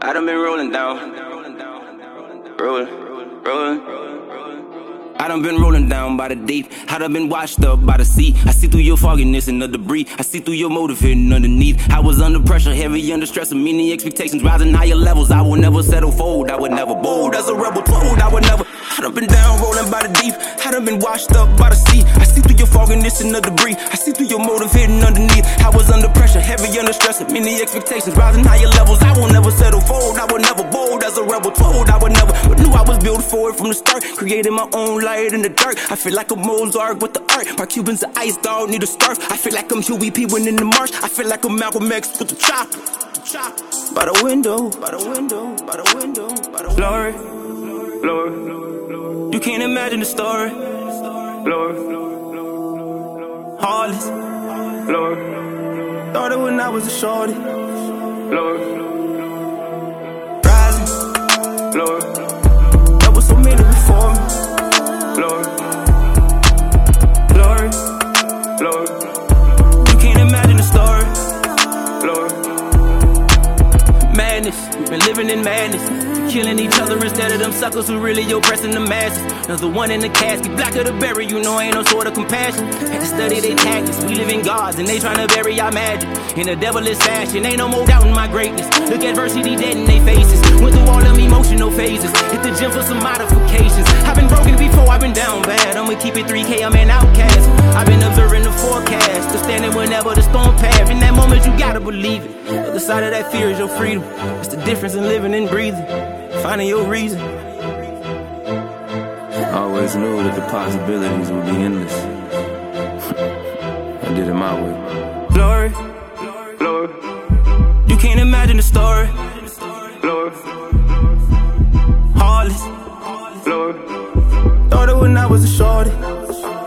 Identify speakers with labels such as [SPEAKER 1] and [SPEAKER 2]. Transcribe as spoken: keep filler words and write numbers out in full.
[SPEAKER 1] I done been rolling down, rolling, rolling. I done been rolling down by the deep. I done been washed up by the sea. I see through your fogginess and the debris. I see through your motive hidden underneath. I was under pressure, heavy under stress, and many expectations rising higher levels. I will never settle, fold. I would never bold as a rebel told. I would never. I done been down, rolling by the deep. I done been washed up by the sea. I see through your fogginess and the debris. I see through your motive hidden underneath. I was under pressure, heavy under stress, and many expectations rising higher levels. I will never settle, fold. I would never bold as a rebel told. I would never, but knew I was built for it from the start. Creating my own light in the dark. I feel like a Mozart with the art. My Cubans are ice dog, need a scarf. I feel like I'm Huey P winning the march. I feel like I'm Malcolm X with the chopper. By the window, by the window, by the window, by the window. Lord, Lord, you can't imagine the story. Lord, heartless. Lord, started when I was a shorty. Lord, rising. Lord, there was so many before me. Lord, Lord, Lord, you can't imagine the story. Lord, madness, we've been living in madness, killing each other instead of them suckers who really oppressing the masses. There's the one in the casket, blacker to bury, you know ain't no sort of compassion. Had to study their tactics, we live in gods and they tryna bury our magic. In a devilish fashion, ain't no more doubt in my greatness. Look adversity dead in they faces, went through all them emotional phases. Hit the gym for some modifications. I've been broken before, I've been down bad. I'ma keep it three K, I'm an outcast. I've been observing the forecast, still standing whenever the storm pass. In that moment you gotta believe it. The other side of that fear is your freedom. It's the difference in living and breathing, finding your reason.
[SPEAKER 2] I always knew that the possibilities would be endless. I did it my way.
[SPEAKER 1] Lord, Lord, you can't imagine the story. Lord, heartless. Lord, started when I was a shorty.